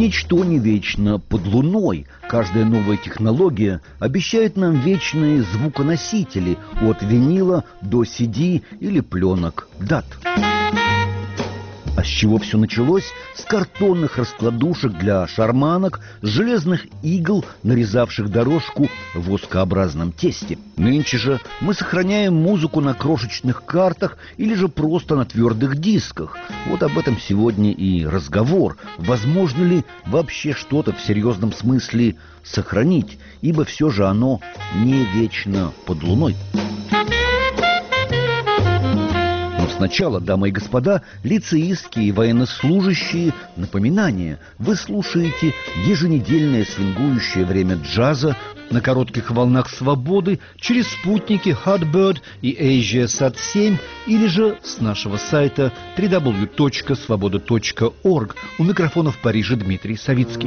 Ничто не вечно под луной. Каждая новая технология обещает нам вечные звуконосители от винила до CD или пленок DAT. А с чего все началось? С картонных раскладушек для шарманок, с железных игл, нарезавших дорожку в воскообразном тесте. Нынче же мы сохраняем музыку на крошечных картах или же просто на твердых дисках. Вот об этом сегодня и разговор. Возможно ли вообще что-то в серьезном смысле сохранить, ибо все же оно не вечно под луной. Сначала, дамы и господа, лицеистки и военнослужащие, напоминание. Вы слушаете еженедельное свингующее время джаза на коротких волнах свободы через спутники Hotbird и AsiaSat-7 или же с нашего сайта www.svoboda.org. У микрофона в Париже Дмитрий Савицкий.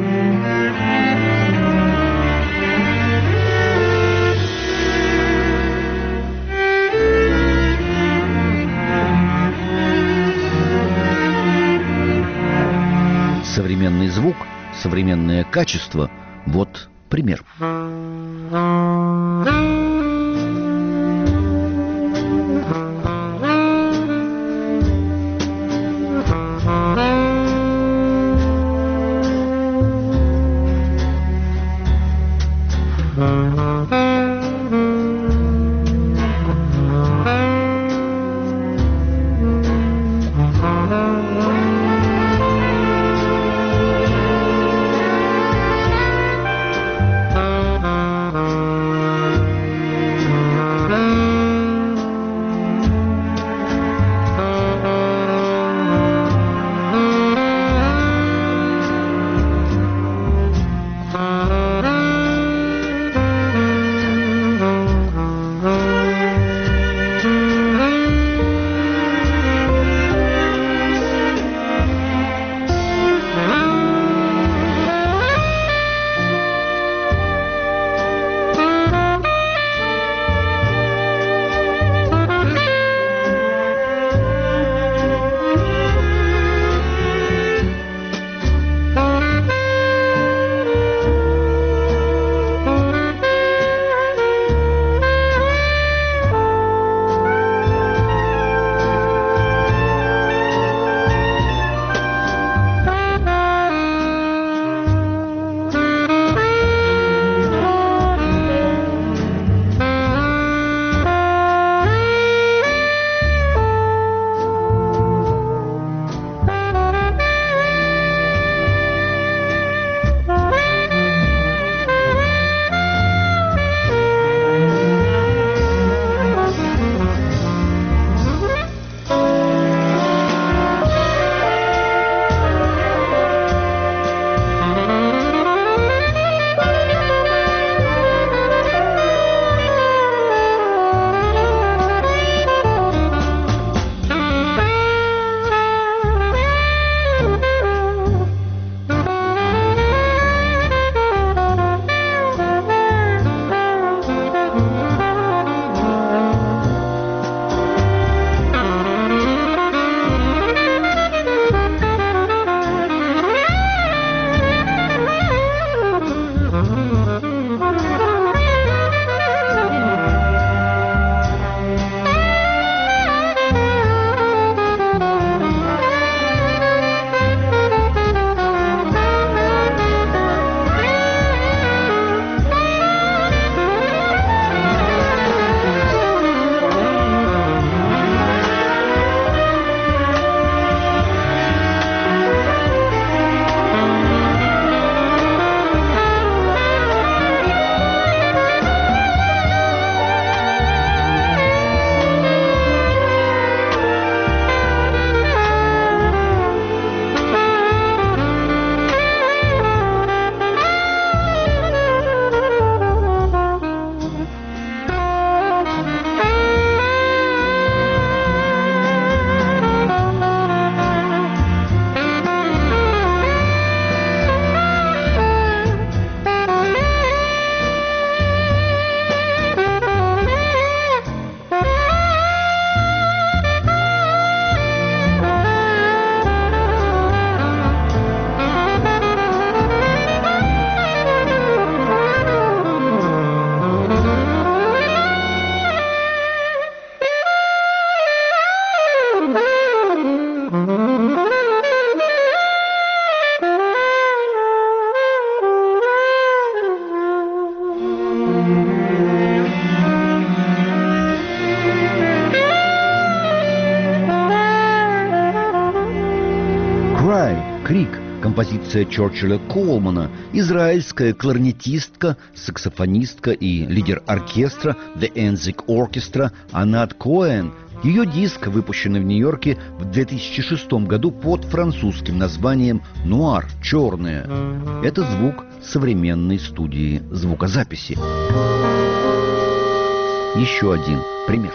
Современный звук, современное качество – вот пример. «Крик», композиция Чорчилля Колмана, израильская кларнетистка, саксофонистка и лидер оркестра The Enzik Orchestra Анат Коэн. Ее диск, выпущенный в Нью-Йорке в 2006 году под французским названием «Нуар» – «Черное». Это звук современной студии звукозаписи. Еще один пример.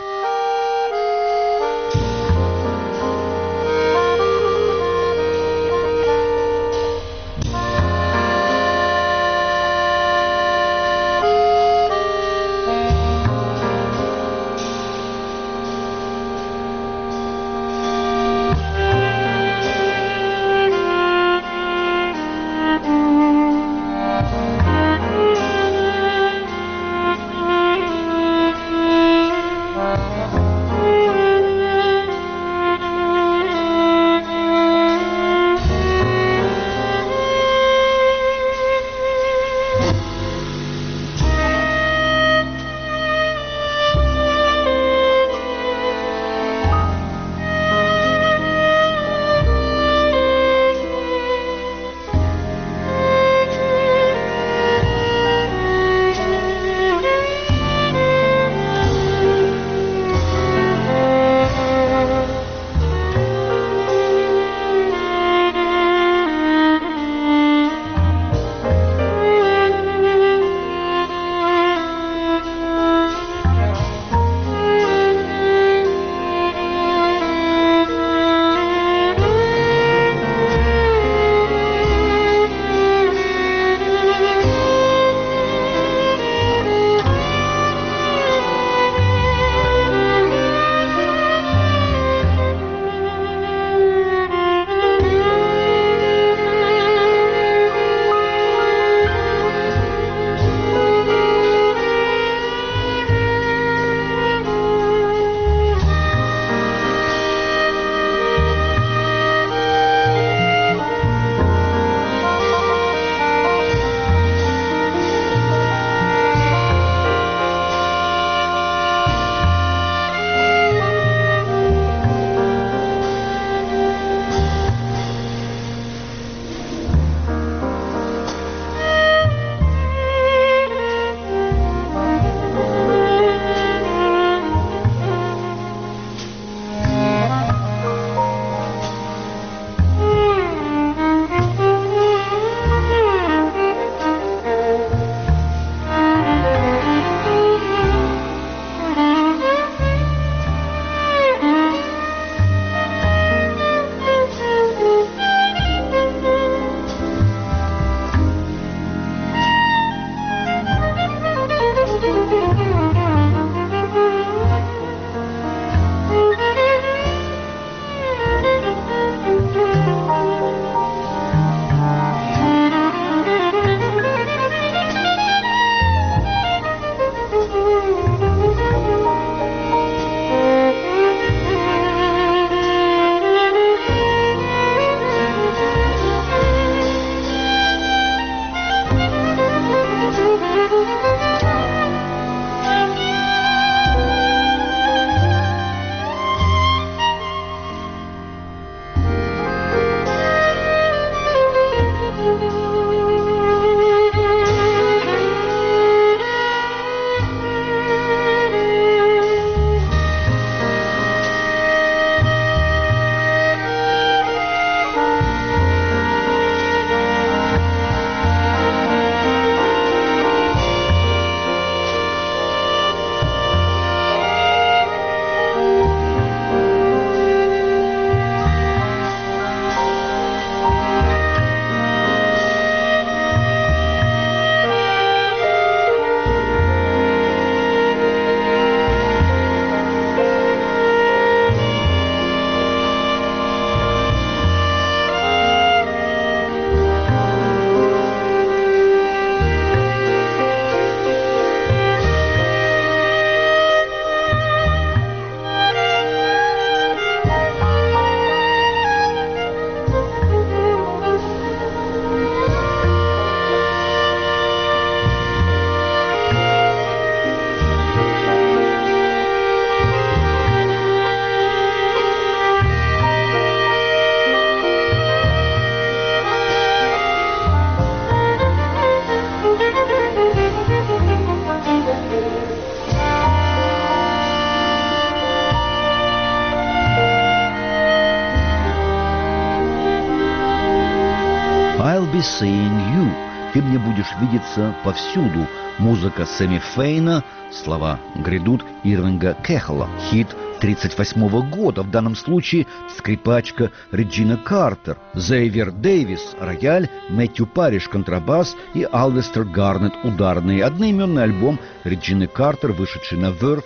be seeing you. Ты мне будешь видеться повсюду. Музыка Сэмми Фейна, слова грядут Ирвинга Кэхла. Хит 1938 года, в данном случае скрипачка Реджина Картер, Зейвер Дэвис рояль, Мэтью Парриш контрабас и Алвестер Гарнет ударные. Одноименный альбом Реджины Картер, вышедший на Verve.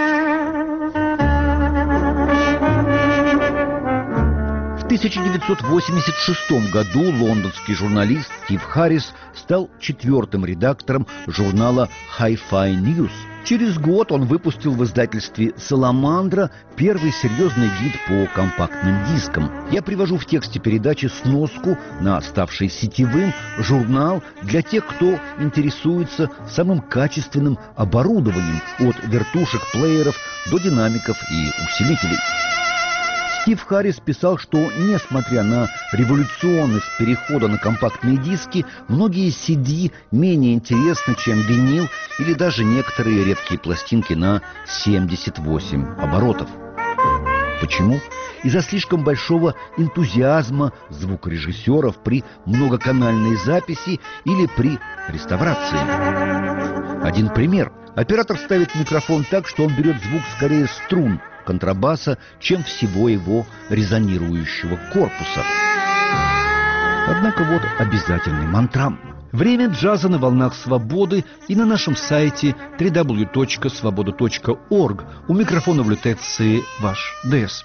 В 1986 году лондонский журналист Стив Харрис стал 4-м редактором журнала Hi-Fi News. Через год он выпустил в издательстве «Саламандра» первый серьезный гид по компактным дискам. Я привожу в тексте передачи сноску на ставший сетевым журнал для тех, кто интересуется самым качественным оборудованием, от вертушек, плееров до динамиков и усилителей. Стив Харрис писал, что, несмотря на революционность перехода на компактные диски, многие CD менее интересны, чем винил или даже некоторые редкие пластинки на 78 оборотов. Почему? Из-за слишком большого энтузиазма звукорежиссеров при многоканальной записи или при реставрации. Один пример. Оператор ставит микрофон так, что он берет звук скорее струн контрабаса, чем всего его резонирующего корпуса. Однако вот обязательный мантрам. Время джаза на волнах свободы и на нашем сайте www.svoboda.org. У микрофона в лютеции ваш ДС.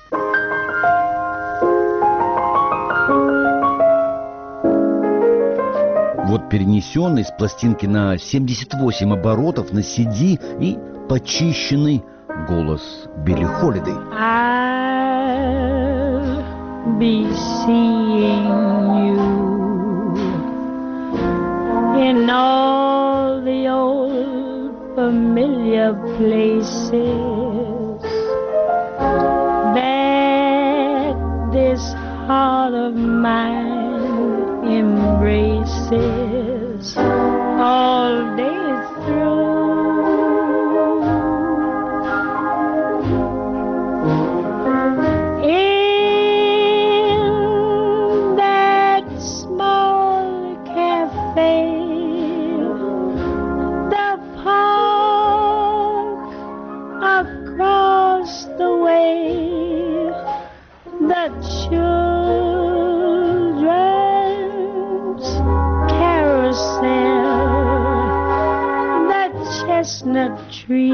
Вот перенесенный с пластинки на 78 оборотов на CD и почищенный голос Билли Холидей. I'll be seeing you in all the old familiar places that this heart of mine embraces all day through. Chestnut tree,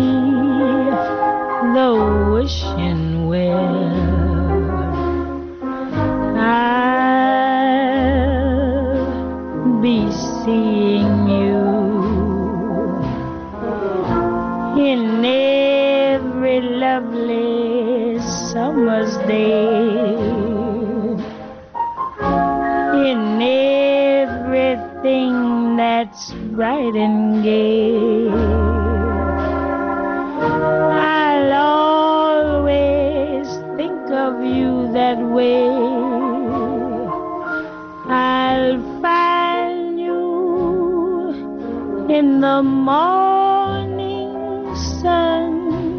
the wishing well. I'll be seeing you in every lovely summer's day, in everything that's bright and gay. I'll always think of you that way. I'll find you in the morning sun,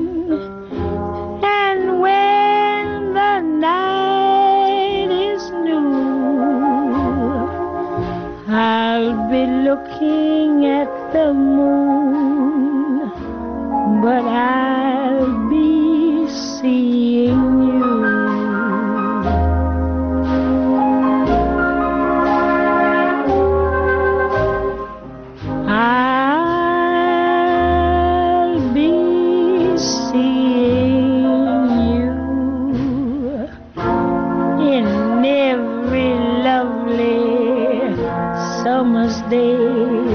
and when the night is new, I'll be looking at the moon, but I'll be seeing you. I'll be seeing you in every lovely summer's day,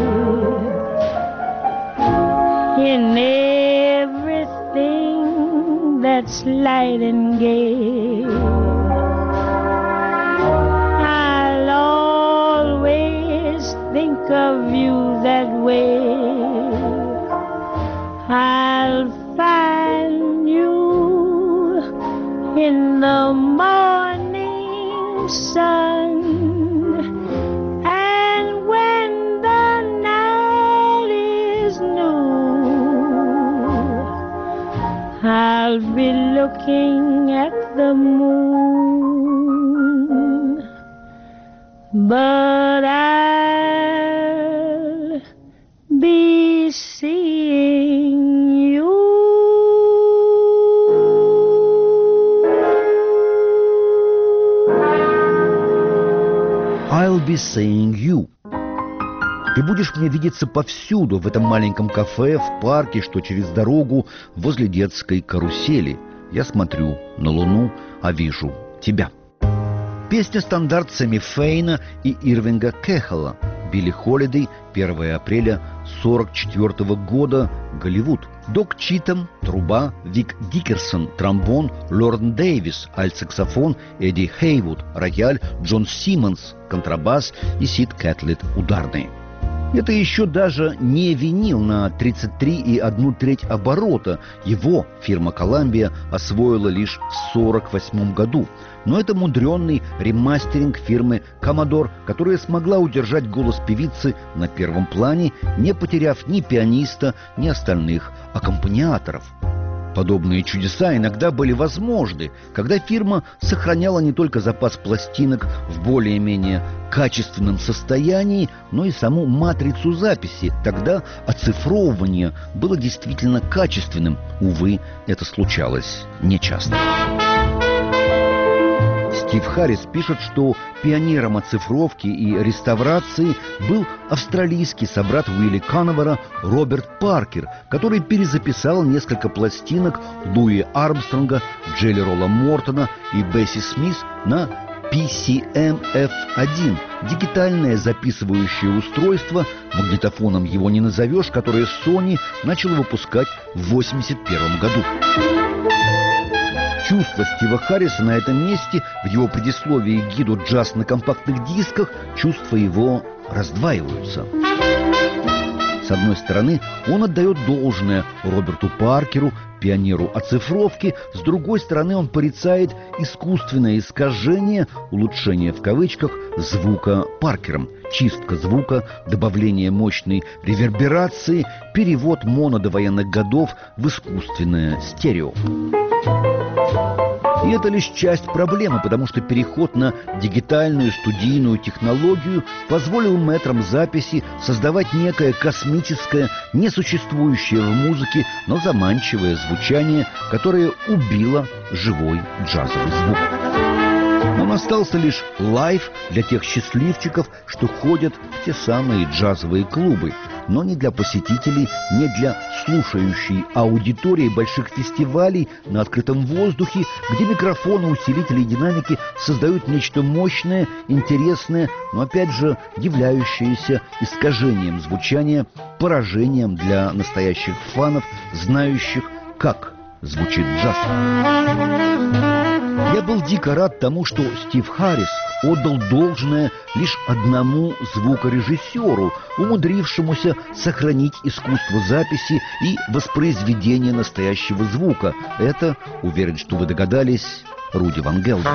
in everything that's light and gay. I'll always think of you that way. I'll find you in the morning sun, I'll be looking at the moon, but I'll be seeing you. I'll be seeing you. Ты будешь мне видеться повсюду, в этом маленьком кафе, в парке, что через дорогу, возле детской карусели. Я смотрю на луну, а вижу тебя. Песня-стандарт Сэмми Фейна и Ирвинга Кэхелла. Билли Холидей, 1 апреля 1944 года, Голливуд. Док Читом, труба, Вик Дикерсон, тромбон, Лорен Дэвис, альт-саксофон, Эдди Хейвуд, рояль, Джон Симмонс, контрабас и Сид Кэтлетт, ударные. Это еще даже не винил на 33,1 оборота. Его фирма «Коламбия» освоила лишь в 1948 году. Но это мудренный ремастеринг фирмы «Коммодор», которая смогла удержать голос певицы на первом плане, не потеряв ни пианиста, ни остальных аккомпаниаторов. Подобные чудеса иногда были возможны, когда фирма сохраняла не только запас пластинок в более-менее качественном состоянии, но и саму матрицу записи. Тогда оцифровывание было действительно качественным. Увы, это случалось нечасто. Стив Харрис пишет, что пионером оцифровки и реставрации был австралийский собрат Уилли Коновера Роберт Паркер, который перезаписал несколько пластинок Луи Армстронга, Джелли Ролла Мортона и Бесси Смит на PCM-F1, дигитальное записывающее устройство, магнитофоном его не назовешь, которое Sony начала выпускать в 1981 году. Чувства Стива Харриса на этом месте, в его предисловии к гиду «Джаз на компактных дисках», чувства его раздваиваются. С одной стороны, он отдает должное Роберту Паркеру, пионеру оцифровки, с другой стороны, он порицает искусственное искажение, улучшение в кавычках, звука Паркером, чистка звука, добавление мощной реверберации, перевод монодовоенных годов в искусственное стерео. И это лишь часть проблемы, потому что переход на дигитальную студийную технологию позволил мэтрам записи создавать некое космическое, несуществующее в музыке, но заманчивое звучание, которое убило живой джазовый звук. Нам остался лишь лайв для тех счастливчиков, что ходят в те самые джазовые клубы, но не для посетителей, не для слушающей аудитории больших фестивалей на открытом воздухе, где микрофоны, усилители и динамики создают нечто мощное, интересное, но опять же являющееся искажением звучания, поражением для настоящих фанов, знающих, как звучит джаз. Я был дико рад тому, что Стив Харрис отдал должное лишь одному звукорежиссеру, умудрившемуся сохранить искусство записи и воспроизведения настоящего звука. Это, уверен, что вы догадались, Руди Ван Гелден.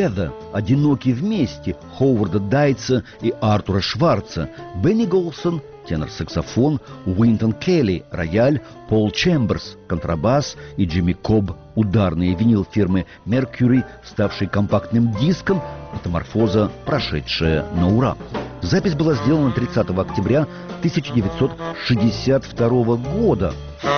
Together, одиноки вместе, Ховарда Дайтса и Артура Шварца, Бенни Голсон, тенор-саксофон, Уинтон Келли, рояль, Пол Чемберс, контрабас и Джимми Кобб, ударный винил фирмы Mercury, ставший компактным диском, метаморфоза, прошедшая на ура. Запись была сделана 30 октября 1962 года.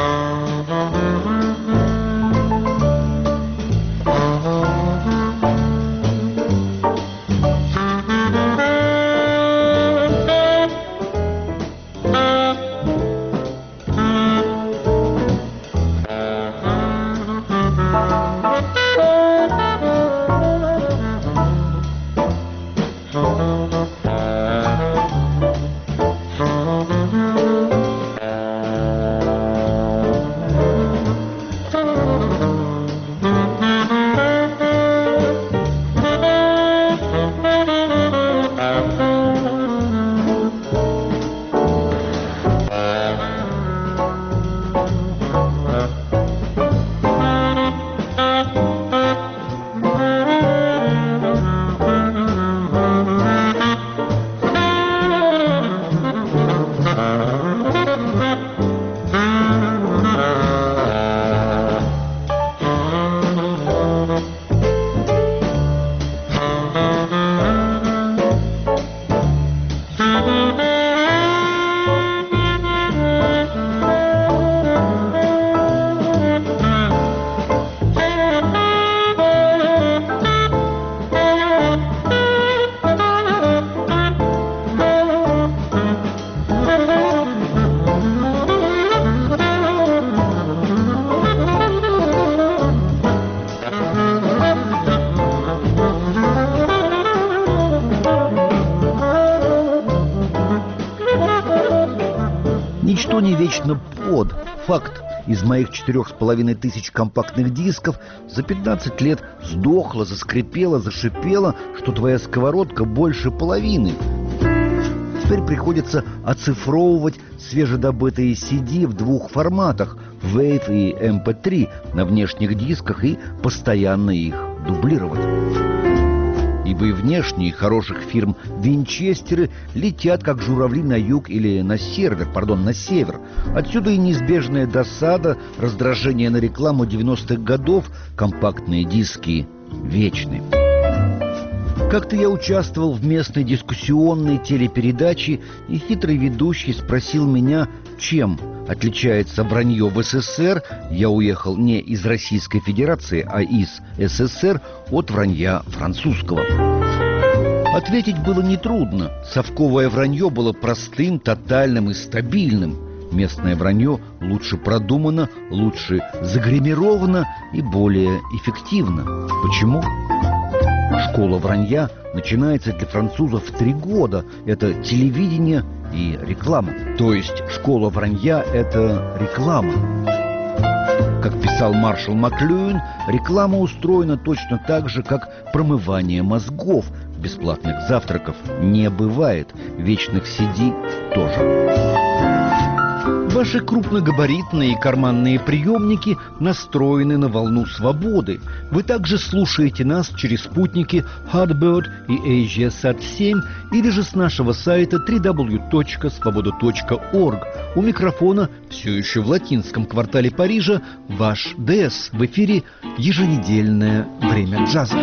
Ничто не вечно под. Факт. Из моих 4500 компактных дисков за 15 лет сдохло, заскрипело, зашипело, что твоя сковородка больше половины. Теперь приходится оцифровывать свежедобытые CD в двух форматах – Wave и MP3 на внешних дисках и постоянно их дублировать. Ибо и внешние хороших фирм винчестеры летят как журавли на юг или на север. Отсюда и неизбежная досада, раздражение на рекламу 90-х годов, компактные диски вечны. Как-то я участвовал в местной дискуссионной телепередаче, и хитрый ведущий спросил меня, чем отличается вранье в СССР, я уехал не из Российской Федерации, а из СССР, от вранья французского. Ответить было нетрудно. Совковое вранье было простым, тотальным и стабильным. Местное вранье лучше продумано, лучше загримировано и более эффективно. Почему? Школа вранья начинается для французов в 3 года. Это телевидение и реклама. То есть школа вранья – это реклама. Как писал маршал Маклюин, реклама устроена точно так же, как промывание мозгов. Бесплатных завтраков не бывает, вечных CD тоже. Ваши крупногабаритные и карманные приемники настроены на волну свободы. Вы также слушаете нас через спутники Hotbird и AsiaSat-7 или же с нашего сайта www.svoboda.org. У микрофона все еще в латинском квартале Парижа ваш ДС. В эфире еженедельное время джаза.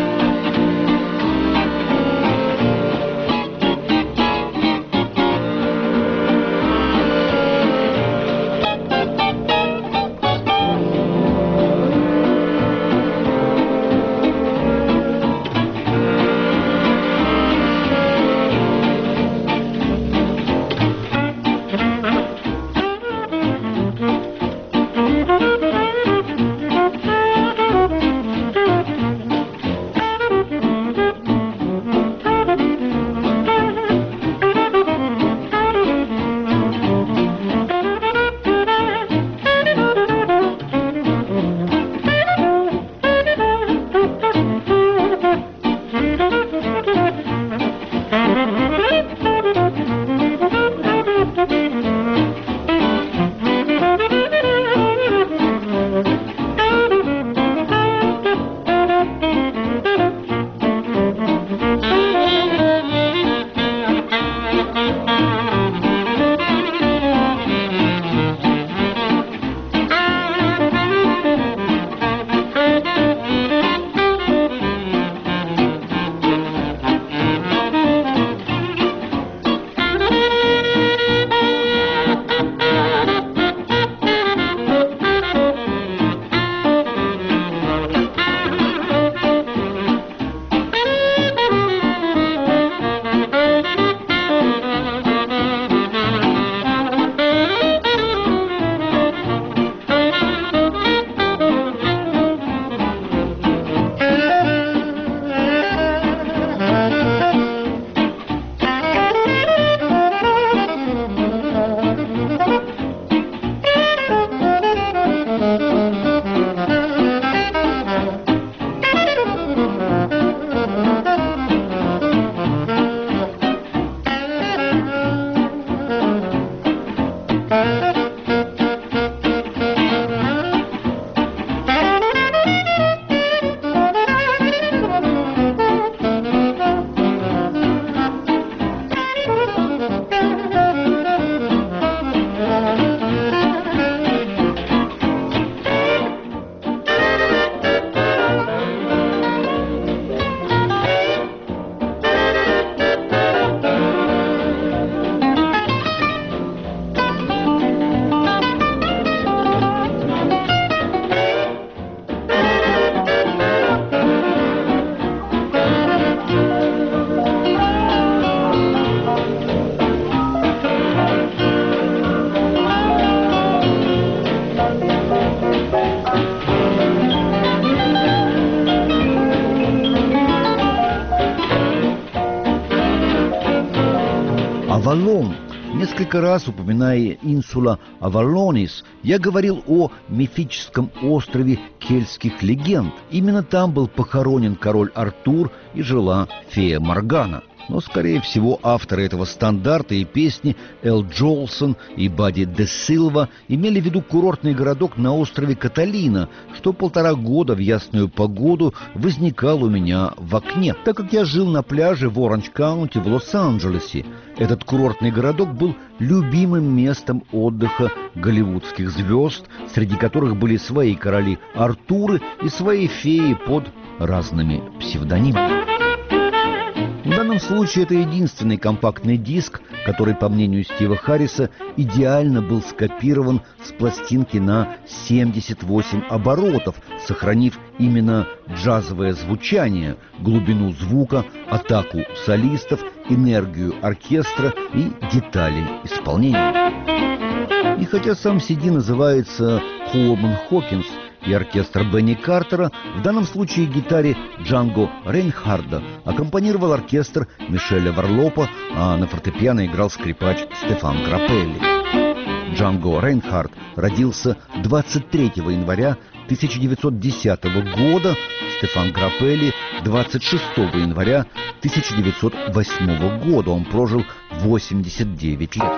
Авалон. Несколько раз, упоминая инсула Авалонис, я говорил о мифическом острове кельтских легенд. Именно там был похоронен король Артур и жила фея Моргана. Но, скорее всего, авторы этого стандарта и песни Эл Джолсон и Бадди де Силва имели в виду курортный городок на острове Каталина, что 1,5 года в ясную погоду возникал у меня в окне, так как я жил на пляже в Оранж-Каунти в Лос-Анджелесе. Этот курортный городок был любимым местом отдыха голливудских звезд, среди которых были свои короли Артуры и свои феи под разными псевдонимами. В данном случае это единственный компактный диск, который, по мнению Стива Харриса, идеально был скопирован с пластинки на 78 оборотов, сохранив именно джазовое звучание, глубину звука, атаку солистов, энергию оркестра и детали исполнения. И хотя сам CD называется «Колман Хокинс» и оркестр Бенни Картера, в данном случае гитаре Джанго Рейнхарда аккомпанировал оркестр Мишеля Варлопа, а на фортепиано играл скрипач Стефан Граппелли. Джанго Рейнхард родился 23 января 1910 года, Стефан Граппелли 26 января 1908 года. Он прожил 89 лет.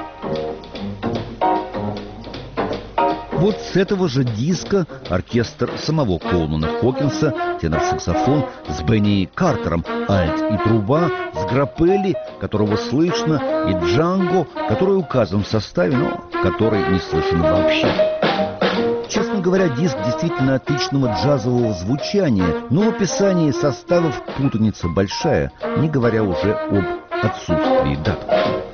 Вот с этого же диска оркестр самого Колмана Хокинса, тенор-саксофон с Бенни Картером, альт и труба, с Граппелли, которого слышно, и Джанго, который указан в составе, но который не слышен вообще. Честно говоря, диск действительно отличного джазового звучания, но в описании составов путаница большая, не говоря уже об отсутствии дат.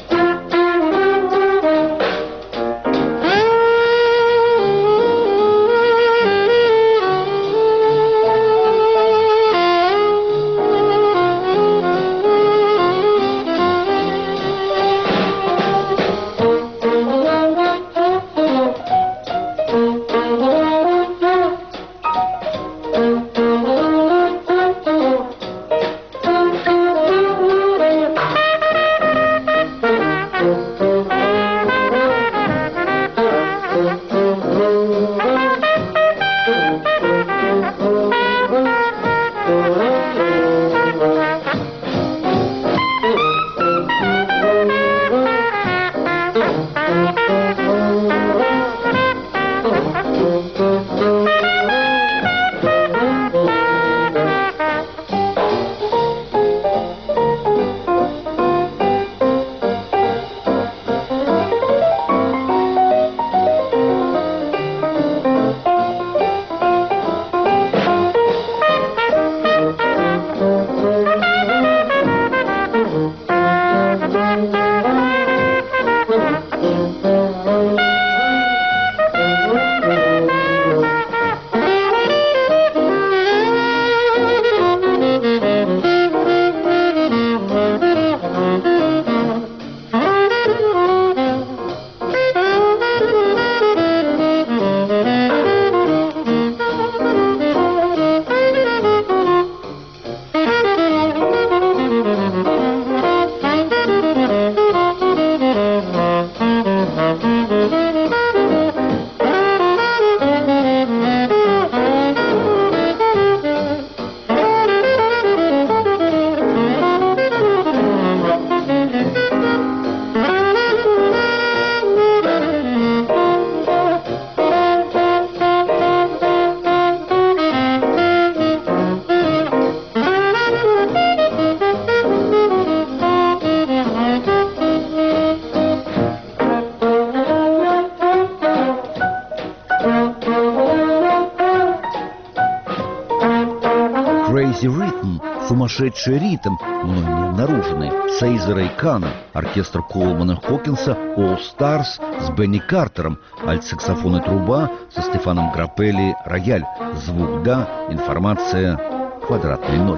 Crazy Rhythm, сумасшедший ритм, мной не обнаруженный, Сейзера и Кана, оркестр Колмана Хокинса All Stars с Бенни Картером, альт-саксофон и труба со Стефаном Граппелли, рояль, звук да, информация, квадратный ноль.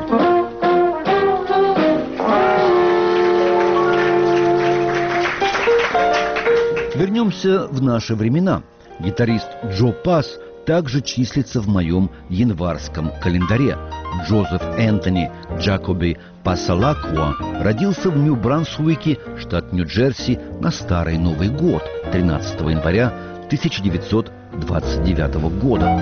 Вернемся в наши времена. Гитарист Джо Пасс также числится в моем январском календаре. Джозеф Энтони Джакоби Пасалакуа родился в Нью-Брансуике, штат Нью-Джерси, на Старый Новый год, 13 января 1929 года.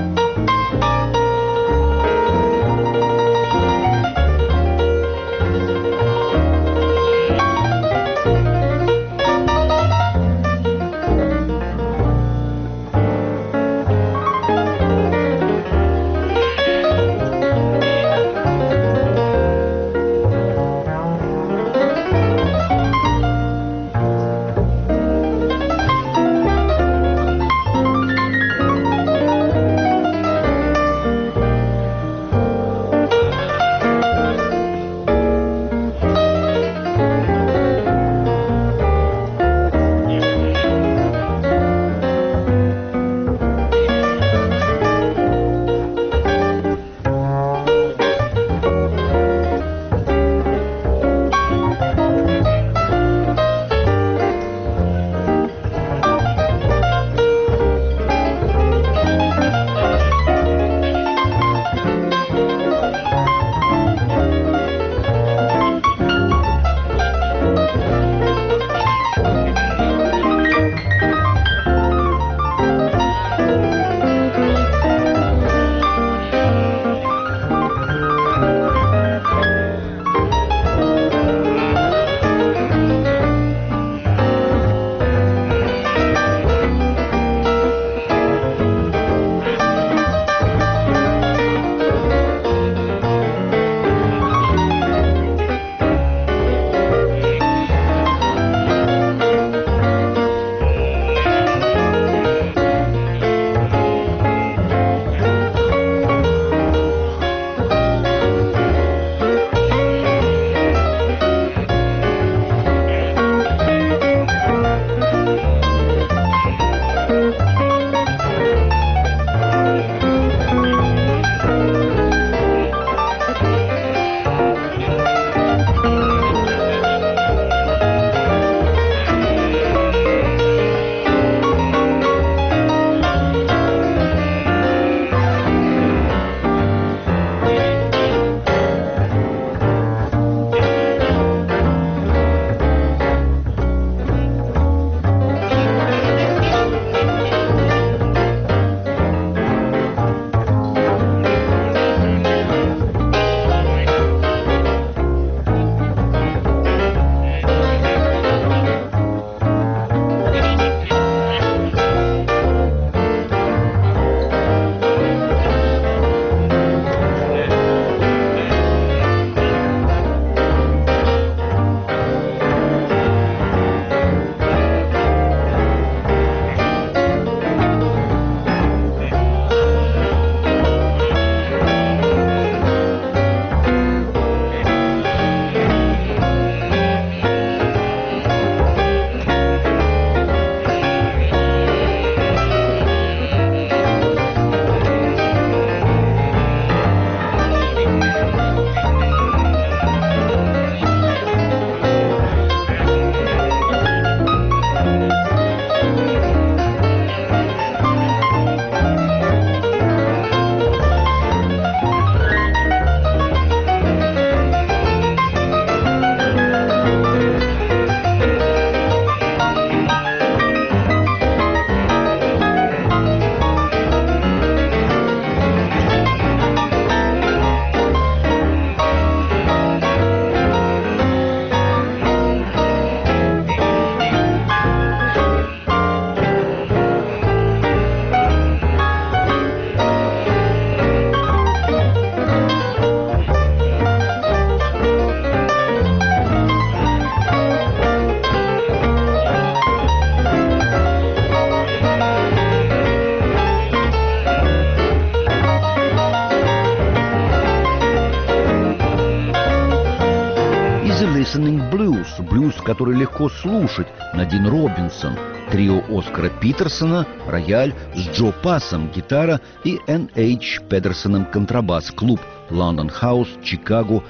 Listening Blues, блюз, который легко слушать, Надин Робинсон, трио Оскара Питерсона, рояль, с Джо Пассом, гитара и Н.H. Педерсоном, контрабас, клуб London House, Чикаго,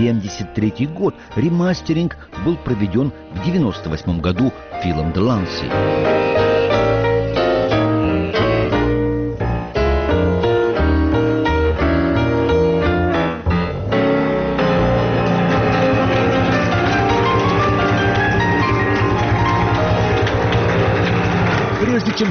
1973 год. Ремастеринг был проведен в 1998 году Филом Деланси.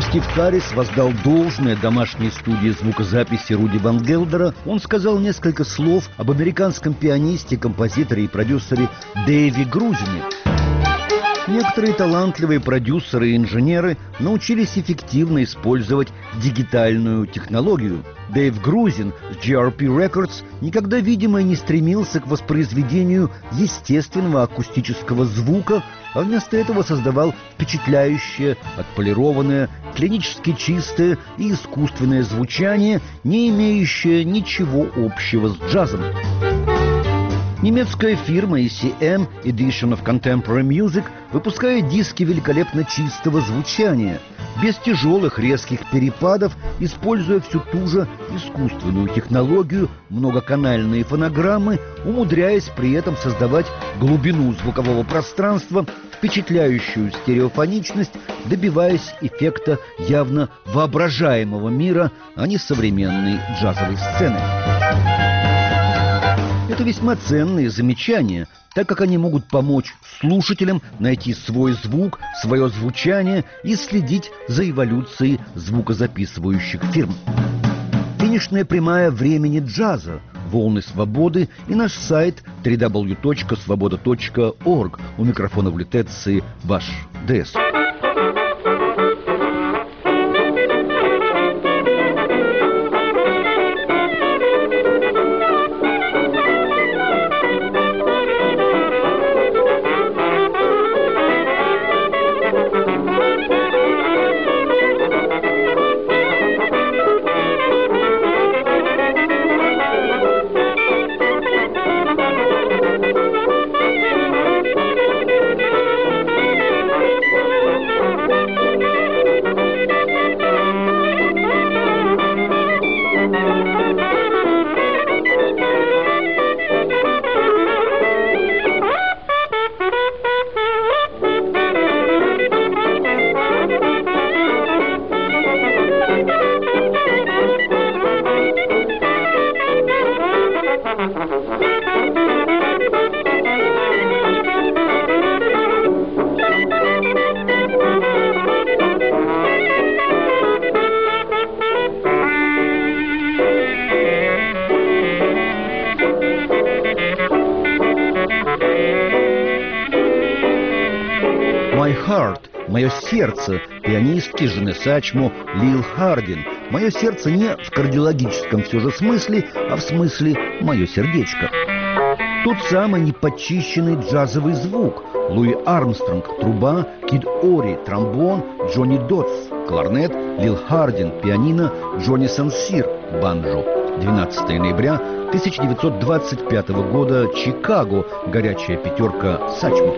Стив Харрис воздал должное домашней студии звукозаписи Руди Ван Гелдера. Он сказал несколько слов об американском пианисте, композиторе и продюсере Дэйве Грузине. Некоторые талантливые продюсеры и инженеры научились эффективно использовать дигитальную технологию. Дэйв Грузин с GRP Records никогда, видимо, не стремился к воспроизведению естественного акустического звука, а вместо этого создавал впечатляющее, отполированное, клинически чистое и искусственное звучание, не имеющее ничего общего с джазом. Немецкая фирма ECM Edition of Contemporary Music выпускает диски великолепно чистого звучания, без тяжелых резких перепадов, используя всю ту же искусственную технологию, многоканальные фонограммы, умудряясь при этом создавать глубину звукового пространства, впечатляющую стереофоничность, добиваясь эффекта явно воображаемого мира, а не современной джазовой сцены. Это весьма ценные замечания, так как они могут помочь слушателям найти свой звук, свое звучание и следить за эволюцией звукозаписывающих фирм. Финишная прямая времени джаза, волны свободы и наш сайт www.svoboda.org. У микрофона в лютеции ваш ДС. «My Heart» — «Мое сердце» пианистки Жены Сачмо Лил Хардин. «Мое сердце» не в кардиологическом все же смысле, а в смысле «мое сердечко». Тот самый неподчищенный джазовый звук. Луи Армстронг — труба, Кид Ори — тромбон, Джонни Дотс — кларнет, Лил Хардин — пианино, Джонни Сансир — банджо. 12 ноября 1925 года, Чикаго, горячая пятерка Сачмо.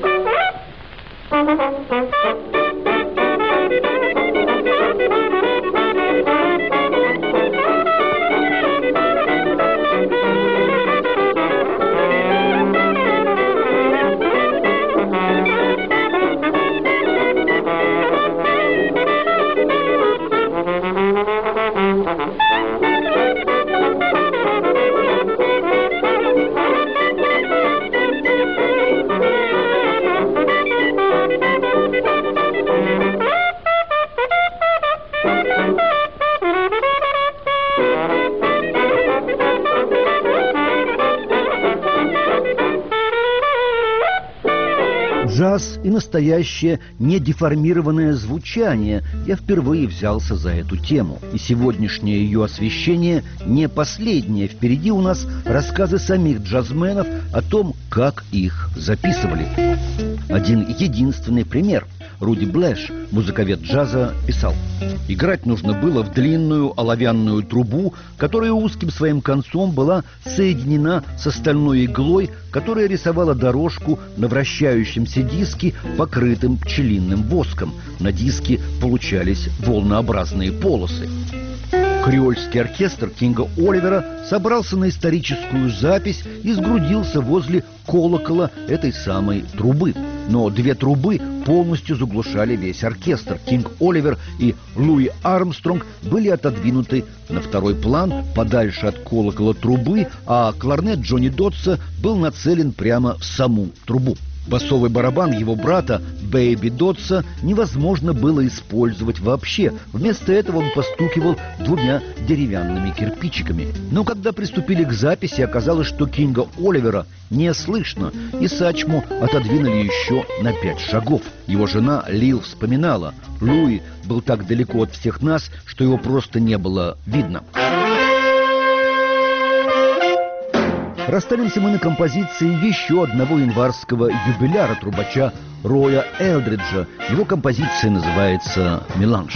Джаз и настоящее недеформированное звучание. Я впервые взялся за эту тему. И сегодняшнее ее освещение не последнее. Впереди у нас рассказы самих джазменов о том, как их записывали. Один единственный пример. Руди Блэш, музыковед джаза, писал: «Играть нужно было в длинную оловянную трубу, которая узким своим концом была соединена с стальной иглой, которая рисовала дорожку на вращающемся диске, покрытым пчелиным воском. На диске получались волнообразные полосы». Креольский оркестр Кинга Оливера собрался на историческую запись и сгрудился возле колокола этой самой трубы. Но две трубы полностью заглушали весь оркестр. Кинг Оливер и Луи Армстронг были отодвинуты на второй план, подальше от колокола трубы, а кларнет Джонни Дотса был нацелен прямо в саму трубу. Басовый барабан его брата Бэйби Дотса невозможно было использовать вообще. Вместо этого он постукивал двумя деревянными кирпичиками. Но когда приступили к записи, оказалось, что Кинга Оливера не слышно, и Сачму отодвинули еще на 5 шагов. Его жена Лил вспоминала: Луи был так далеко от всех нас, что его просто не было видно. Расстанемся мы на композиции еще одного январского юбиляра трубача Роя Элдриджа. Его композиция называется «Меланж».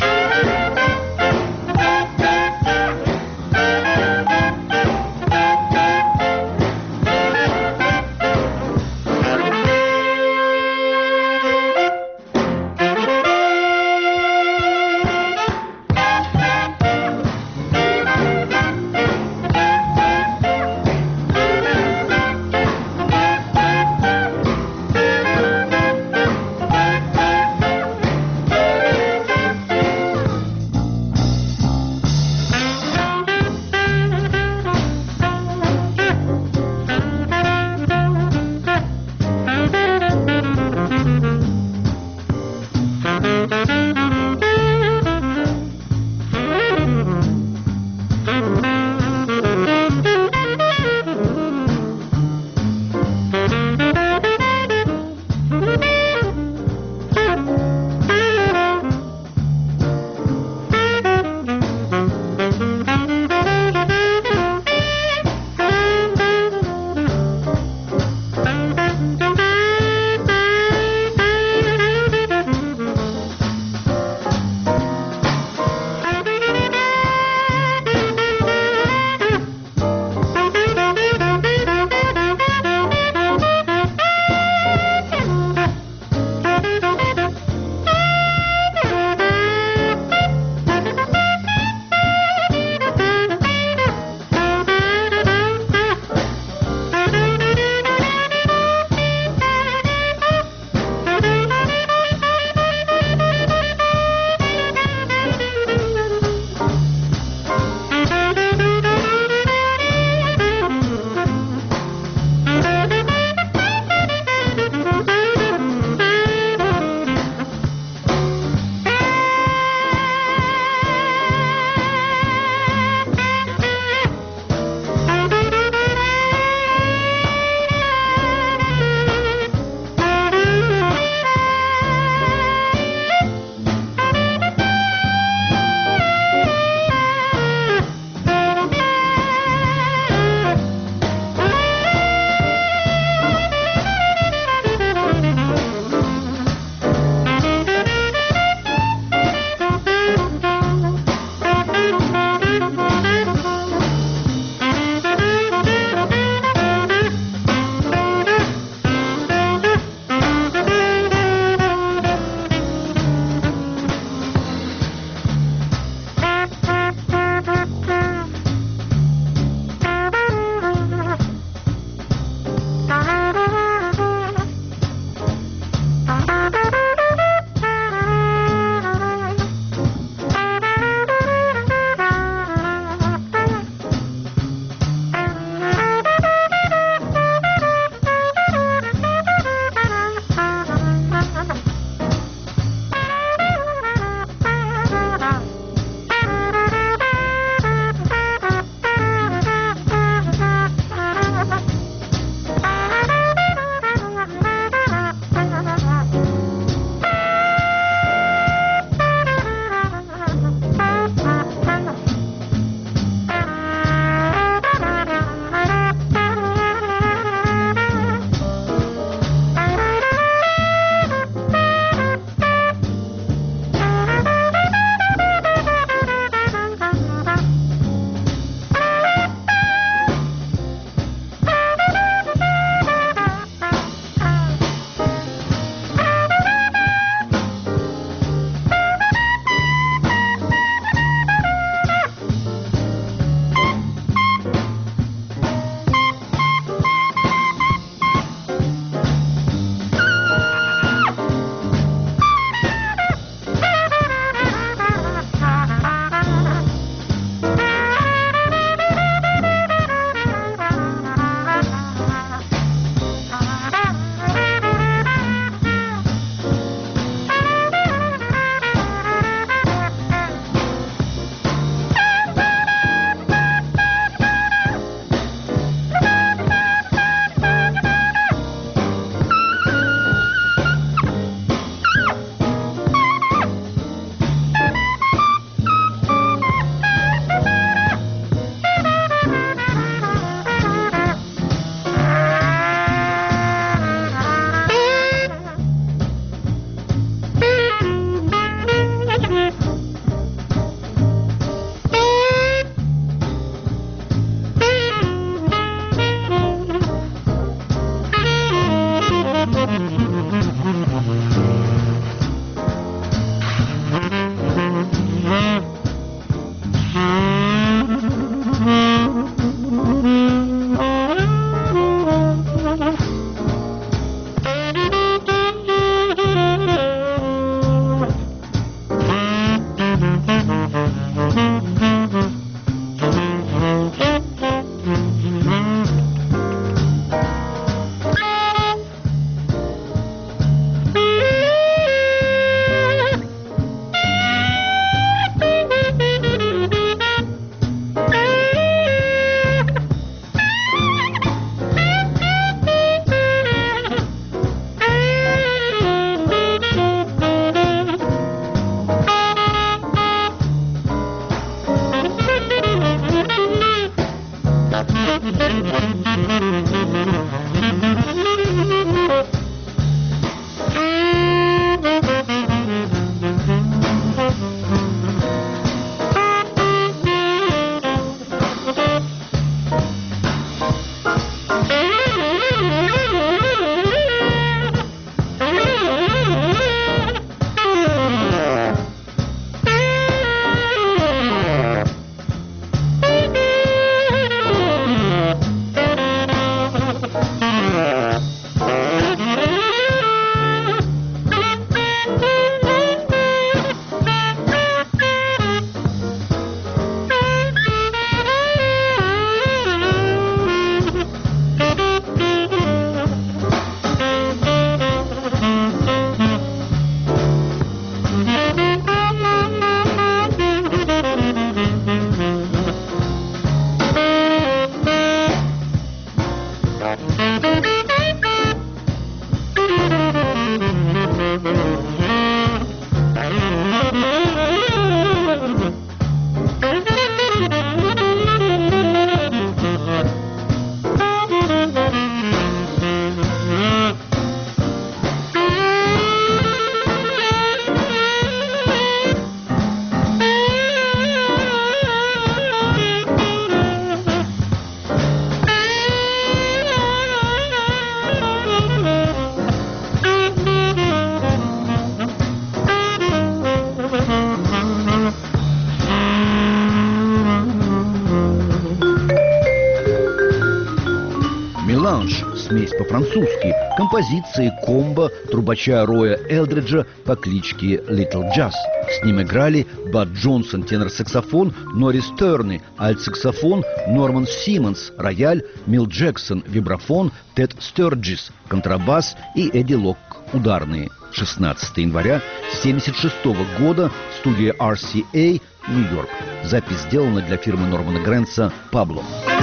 Смесь по-французски, композиции комбо трубача Роя Элдриджа по кличке Литл Джаз. С ним играли Бад Джонсон, тенор-саксофон, Норрис Терни, альт-саксофон, Норман Симмонс, рояль, Мил Джексон, вибрафон, Тед Стерджис, контрабас и Эдди Лок, ударные. 16 января 1976 года, студия RCA, Нью-Йорк. Запись сделана для фирмы Нормана Грэнса «Пабло».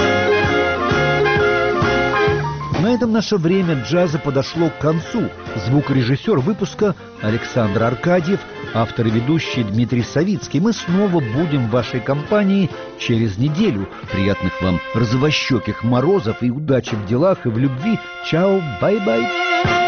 На этом наше время джаза подошло к концу. Звукорежиссер выпуска Александр Аркадьев, автор и ведущий Дмитрий Савицкий. Мы снова будем в вашей компании через неделю. Приятных вам розовощеких морозов и удачи в делах и в любви. Чао, бай-бай.